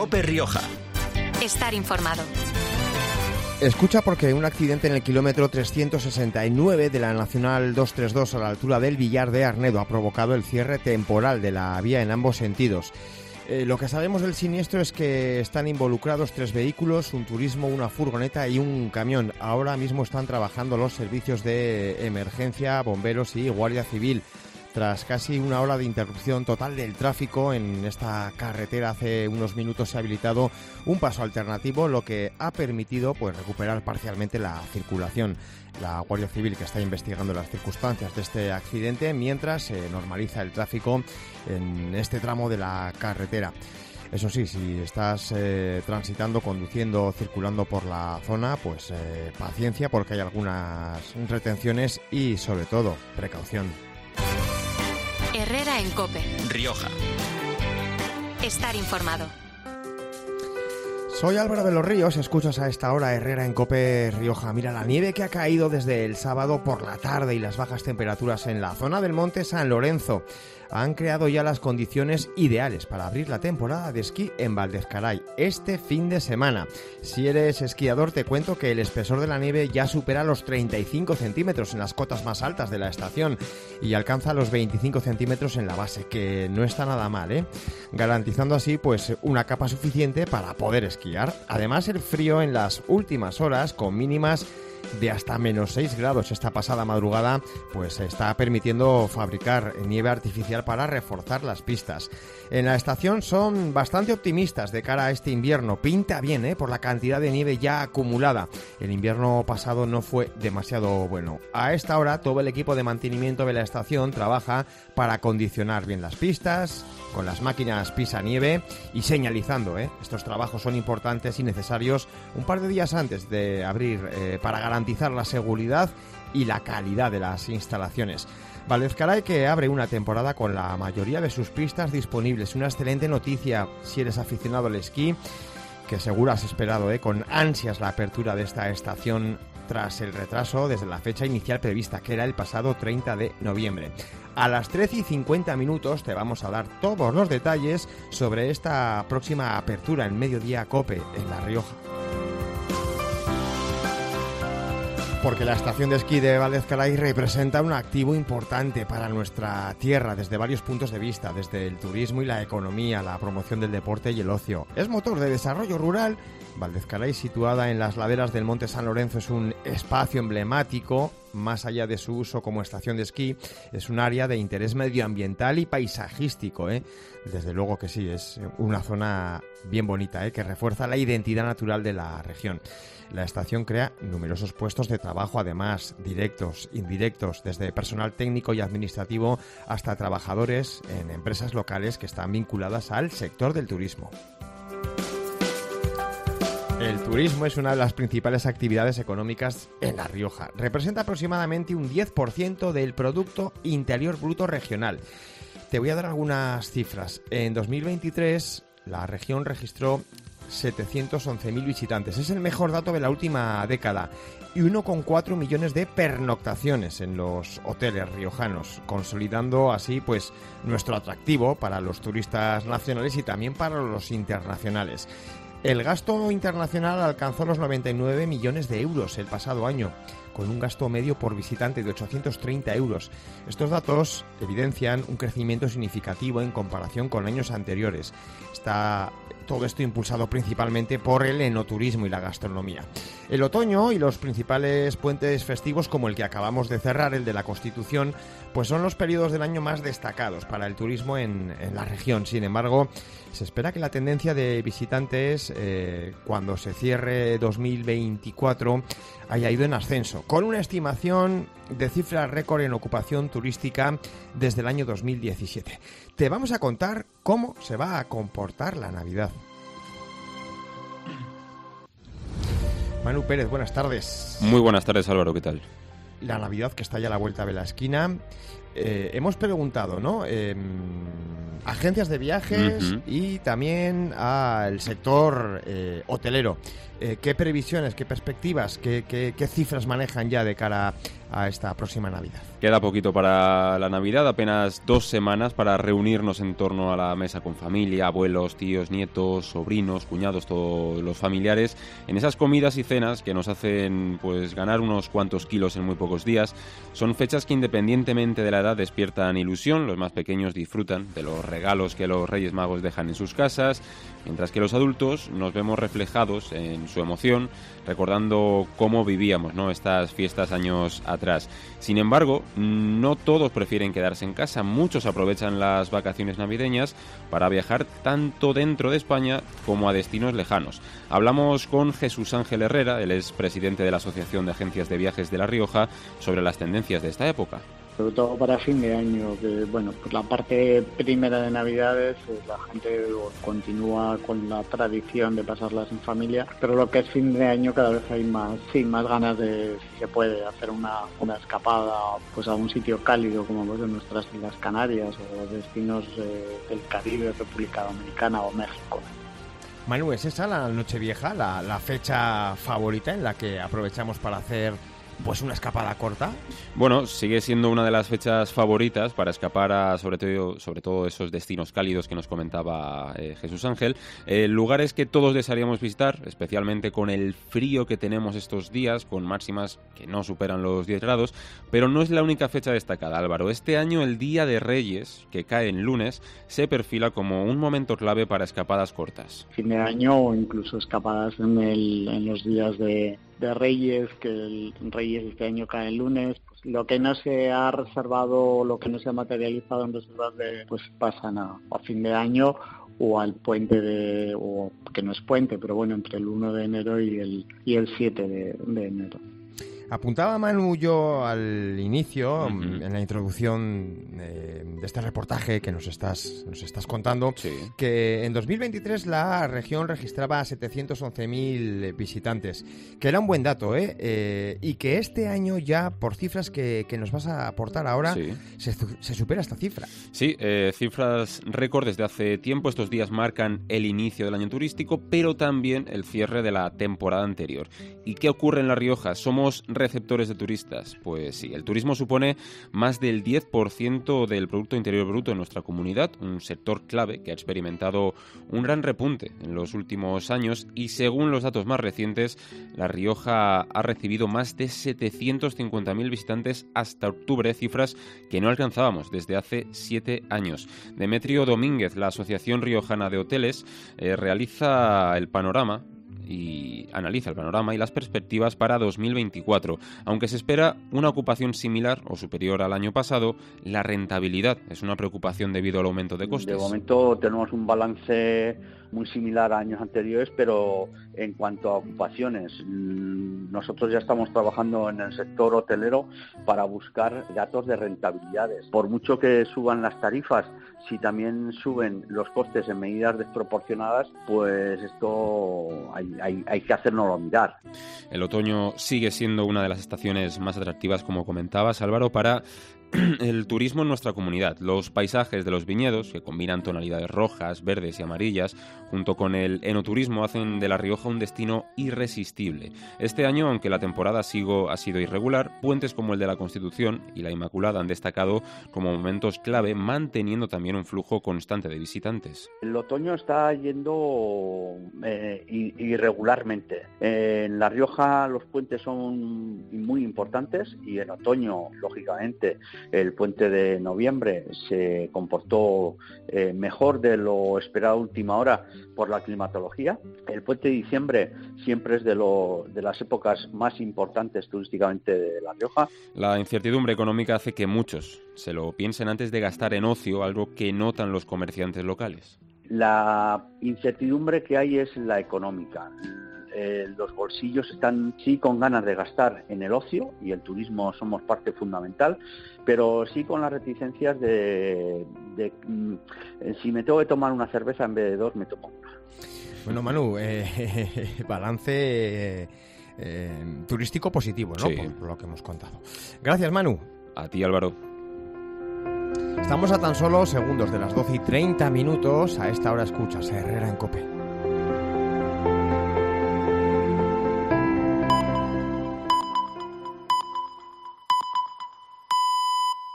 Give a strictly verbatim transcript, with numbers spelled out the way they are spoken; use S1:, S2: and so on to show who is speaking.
S1: COPE Rioja.
S2: Estar informado.
S3: Escucha, porque un accidente en el kilómetro trescientos sesenta y nueve de la Nacional doscientos treinta y dos a la altura del Villar de Arnedo ha provocado el cierre temporal de la vía en ambos sentidos. Eh, lo que sabemos del siniestro es que están involucrados tres vehículos, un turismo, una furgoneta y un camión. Ahora mismo están trabajando los servicios de emergencia, bomberos y Guardia Civil. Tras casi una hora de interrupción total del tráfico en esta carretera, hace unos minutos se ha habilitado un paso alternativo, lo que ha permitido pues recuperar parcialmente la circulación. La Guardia Civil, que está investigando las circunstancias de este accidente, mientras se normaliza el tráfico en este tramo de la carretera. Eso sí, si estás eh, transitando, conduciendo, circulando por la zona, pues eh, paciencia, porque hay algunas retenciones y, sobre todo, precaución.
S2: Herrera en COPE.
S1: Rioja.
S2: Estar informado.
S3: Soy Álvaro de los Ríos, escuchas a esta hora Herrera en COPE Rioja. Mira, la nieve que ha caído desde el sábado por la tarde y las bajas temperaturas en la zona del Monte San Lorenzo han creado ya las condiciones ideales para abrir la temporada de esquí en Val d'Escaray este fin de semana. Si eres esquiador, te cuento que el espesor de la nieve ya supera los treinta y cinco centímetros en las cotas más altas de la estación y alcanza los veinticinco centímetros en la base, que no está nada mal, ¿eh? Garantizando así pues una capa suficiente para poder esquiar. Además, el frío en las últimas horas, con mínimas de hasta menos seis grados esta pasada madrugada, pues está permitiendo fabricar nieve artificial para reforzar las pistas. En la estación son bastante optimistas de cara a este invierno. Pinta bien, ¿eh? Por la cantidad de nieve ya acumulada. El invierno pasado no fue demasiado bueno. A esta hora todo el equipo de mantenimiento de la estación trabaja para acondicionar bien las pistas, con las máquinas pisanieve y señalizando, ¿eh? Estos trabajos son importantes y necesarios un par de días antes de abrir eh, para garantizar la seguridad y la calidad de las instalaciones. Val d'Escaray, que abre una temporada con la mayoría de sus pistas disponibles. Una excelente noticia si eres aficionado al esquí, que seguro has esperado ¿eh? con ansias la apertura de esta estación tras el retraso desde la fecha inicial prevista, que era el pasado treinta de noviembre. A las trece y cincuenta minutos te vamos a dar todos los detalles sobre esta próxima apertura en Mediodía COPE en La Rioja. Porque la estación de esquí de Val d'Escaray representa un activo importante para nuestra tierra desde varios puntos de vista, desde el turismo y la economía, la promoción del deporte y el ocio. Es motor de desarrollo rural. Val d'Escaray, situada en las laderas del Monte San Lorenzo, es un espacio emblemático. Más allá de su uso como estación de esquí, es un área de interés medioambiental y paisajístico, ¿eh? Desde luego que sí, es una zona bien bonita, ¿eh? Que refuerza la identidad natural de la región. La estación crea numerosos puestos de trabajo, además, directos, indirectos, desde personal técnico y administrativo hasta trabajadores en empresas locales que están vinculadas al sector del turismo. El turismo es una de las principales actividades económicas en La Rioja. Representa aproximadamente un diez por ciento del Producto Interior Bruto regional. Te voy a dar algunas cifras. En dos mil veintitrés, la región registró setecientos once mil visitantes. Es el mejor dato de la última década. Y uno coma cuatro millones de pernoctaciones en los hoteles riojanos, consolidando así pues nuestro atractivo para los turistas nacionales y también para los internacionales. El gasto internacional alcanzó los noventa y nueve millones de euros el pasado año, con un gasto medio por visitante de ochocientos treinta euros. Estos datos evidencian un crecimiento significativo en comparación con años anteriores. Está todo esto impulsado principalmente por el enoturismo y la gastronomía. El otoño y los principales puentes festivos, como el que acabamos de cerrar, el de la Constitución, pues son los periodos del año más destacados para el turismo en, en la región. Sin embargo, se espera que la tendencia de visitantes eh, cuando se cierre dos mil veinticuatro haya ido en ascenso, con una estimación de cifra récord en ocupación turística desde el año dos mil diecisiete. Te vamos a contar cómo se va a comportar la Navidad. Manu Pérez, buenas tardes.
S4: Muy buenas tardes, Álvaro, ¿qué tal?
S3: La Navidad, que está ya a la vuelta de la esquina. Eh, hemos preguntado, ¿no? Eh, agencias de viajes uh-huh. y también al sector eh, hotelero. Eh, ¿Qué previsiones, qué perspectivas, qué, qué, qué cifras manejan ya de cara a esta próxima Navidad.
S1: Queda poquito para la Navidad, apenas dos semanas para reunirnos en torno a la mesa con familia, abuelos, tíos, nietos, sobrinos, cuñados, todos los familiares, en esas comidas y cenas que nos hacen pues ganar unos cuantos kilos en muy pocos días. Son fechas que independientemente de la edad despiertan ilusión, los más pequeños disfrutan de los regalos que los Reyes Magos dejan en sus casas, mientras que los adultos nos vemos reflejados en su emoción, recordando cómo vivíamos, ¿no?, estas fiestas años atrás. Sin embargo, no todos prefieren quedarse en casa, muchos aprovechan las vacaciones navideñas para viajar tanto dentro de España como a destinos lejanos. Hablamos con Jesús Ángel Herrera, él es presidente de la Asociación de Agencias de Viajes de La Rioja, sobre las tendencias de esta época.
S4: Sobre todo para fin de año, que bueno, pues la parte primera de Navidades, eh, la gente continúa con la tradición de pasarlas en familia, pero lo que es fin de año cada vez hay más, sí, más ganas de, si se puede, hacer una, una escapada pues a un sitio cálido como pues, en nuestras Islas Canarias o los destinos eh, del Caribe, República Dominicana o México.
S3: Manu, ¿es esa la Nochevieja, la, la fecha favorita en la que aprovechamos para hacer pues una escapada corta?
S1: Bueno, sigue siendo una de las fechas favoritas para escapar a sobre todo, sobre todo esos destinos cálidos que nos comentaba eh, Jesús Ángel, eh, lugares que todos desearíamos visitar, especialmente con el frío que tenemos estos días, con máximas que no superan los diez grados, pero no es la única fecha destacada, Álvaro. Este año el Día de Reyes, que cae en lunes, se perfila como un momento clave para escapadas cortas.
S4: Fin de año o incluso escapadas en, el, en los días de de Reyes, que el Reyes este año cae el lunes, pues lo que no se ha reservado, lo que no se ha materializado en reservas de, pues pasan a, a fin de año o al puente de, o que no es puente, pero bueno, entre el uno de enero y el y el siete de, de enero.
S3: Apuntaba Manu yo al inicio,
S1: uh-huh.
S3: en la introducción eh, de este reportaje que nos estás nos estás contando,
S1: sí,
S3: que en dos mil veintitrés la región registraba setecientos once mil visitantes, que era un buen dato, ¿eh? eh y que este año ya, por cifras que, que nos vas a aportar ahora, sí, se, se supera esta cifra.
S1: Sí, eh, cifras récord desde hace tiempo. Estos días marcan el inicio del año turístico, pero también el cierre de la temporada anterior. ¿Y qué ocurre en La Rioja? ¿Somos receptores de turistas? Pues sí, el turismo supone más del diez por ciento del Producto Interior Bruto en nuestra comunidad, un sector clave que ha experimentado un gran repunte en los últimos años y según los datos más recientes, La Rioja ha recibido más de setecientos cincuenta mil visitantes hasta octubre, cifras que no alcanzábamos desde hace siete años. Demetrio Domínguez, la Asociación Riojana de Hoteles, eh, realiza el panorama y analiza el panorama y las perspectivas para dos mil veinticuatro. Aunque se espera una ocupación similar o superior al año pasado, la rentabilidad es una preocupación debido al aumento de costes.
S5: De momento tenemos un balance muy similar a años anteriores, pero en cuanto a ocupaciones, nosotros ya estamos trabajando en el sector hotelero para buscar datos de rentabilidades. Por mucho que suban las tarifas, si también suben los costes en medidas desproporcionadas, pues esto hay, hay, hay que hacérnoslo mirar.
S1: El otoño sigue siendo una de las estaciones más atractivas, como comentabas, Álvaro, para el turismo en nuestra comunidad. Los paisajes de los viñedos, que combinan tonalidades rojas, verdes y amarillas, junto con el enoturismo, hacen de La Rioja un destino irresistible. Este año, aunque la temporada sigo, ha sido irregular, puentes como el de la Constitución y la Inmaculada han destacado como momentos clave, manteniendo también un flujo constante de visitantes.
S5: El otoño está yendo eh, irregularmente. Eh, en La Rioja los puentes son muy importantes y en otoño, lógicamente, el puente de noviembre se comportó eh, mejor de lo esperado a última hora por la climatología. El puente de diciembre siempre es de, lo, de las épocas más importantes turísticamente de La Rioja.
S1: La incertidumbre económica hace que muchos se lo piensen antes de gastar en ocio, algo que notan los comerciantes locales.
S5: La incertidumbre que hay es la económica. Eh, los bolsillos están sí con ganas de gastar en el ocio y el turismo somos parte fundamental, pero sí con las reticencias de, de, de eh, si me tengo que tomar una cerveza en vez de dos, me tomo una.
S3: Bueno, Manu, eh, balance eh, eh, turístico positivo, ¿no?
S1: Sí.
S3: Por, por lo que hemos contado. Gracias, Manu.
S1: A ti, Álvaro.
S3: Estamos a tan solo segundos de las doce y treinta minutos. A esta hora escuchas a Herrera en COPE.